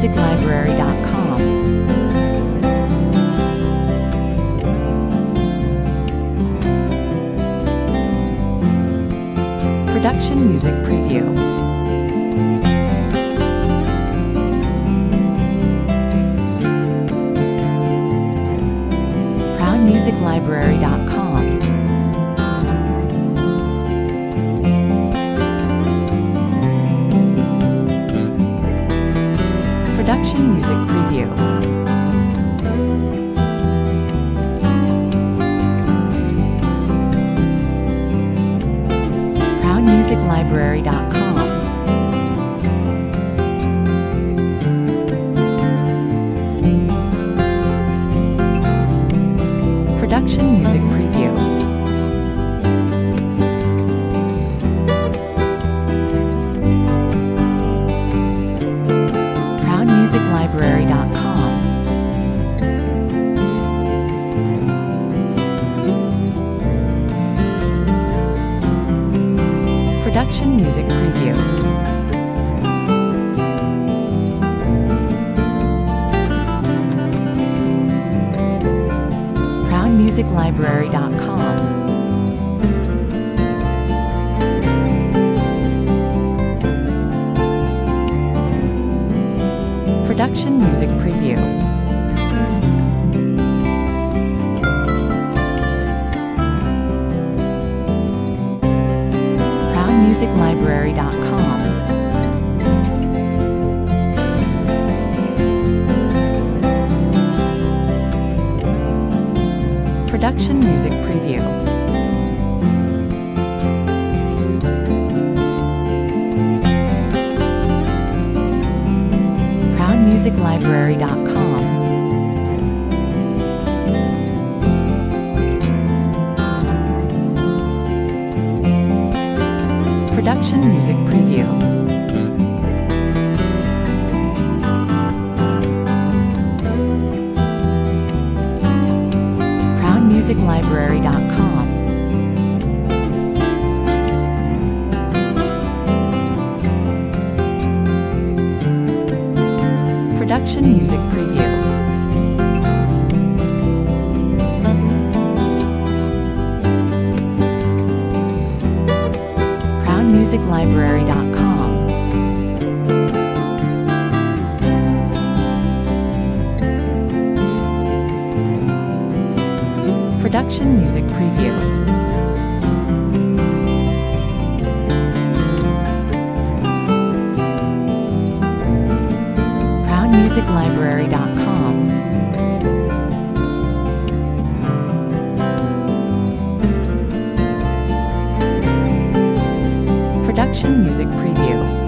ProudMusicLibrary.com. Production Music Preview. ProudMusicLibrary.com. Production Music Preview. ProudMusicLibrary.com. Production Music Preview. ProudMusicLibrary.com. Production Music Preview. ProudMusicLibrary.com. Production Music Preview. ProudMusicLibrary.com. Production Music Preview. ProudMusicLibrary.com. Production Music Preview. ProudMusicLibrary.com. Production Music Preview. ProudMusicLibrary.com. Production Music Preview. ProudMusicLibrary.com. Production Music Preview.